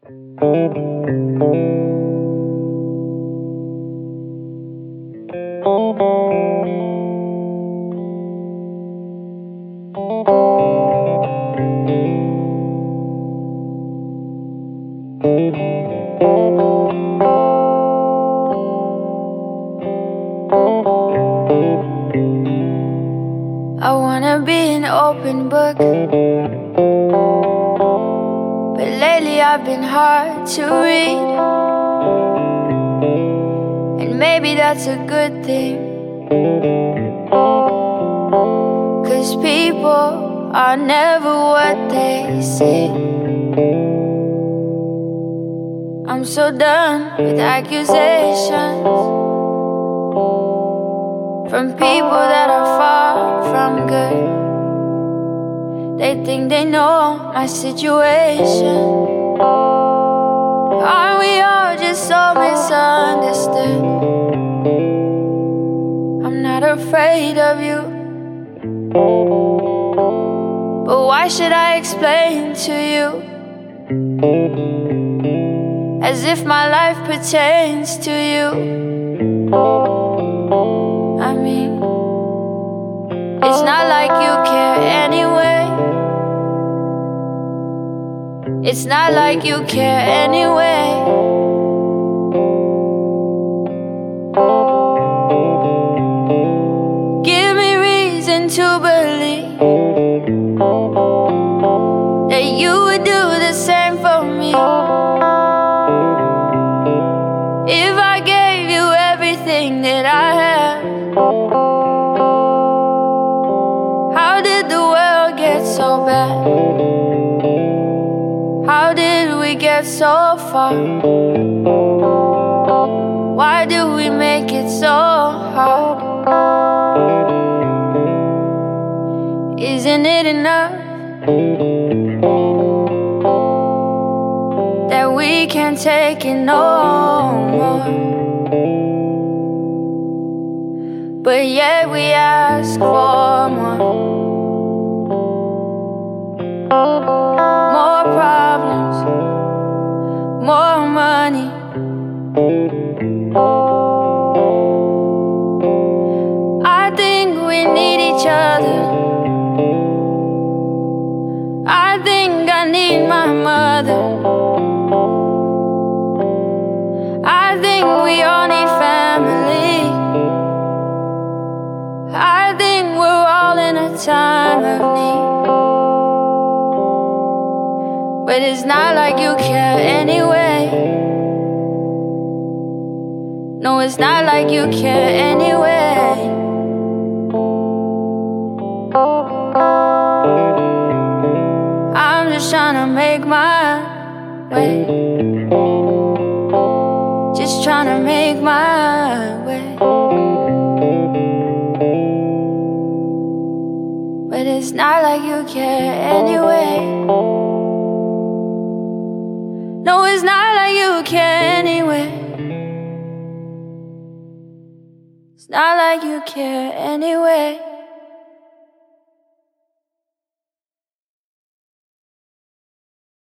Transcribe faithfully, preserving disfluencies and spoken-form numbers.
I wanna be an open book, but lately I've been hard to read. And maybe that's a good thing, 'cause people are never what they seem. I'm so done with accusations from people that are far from good. They think they know my situation. Aren't we all just so misunderstood? I'm not afraid of you, but why should I explain to you? As if my life pertains to you. I mean, it's not like you care anyway. It's not like you care anyway. Give me reason to believe that you would do the same for me. If I gave you everything that I have, how did the world get so bad? How did we get so far? Why do we make it so hard? Isn't it enough that we can't take it no more? But yet we ask for more. More problems, more money. I think we need each other. I think I need my mother. I think we all need family. I think we're all in a time of need. But it's not like you care anyway. No, it's not like you care anyway. I'm just trying to make my way. Just trying to make my way. But it's not like you care anyway. No, it's not like you care anyway. It's not like you care anyway.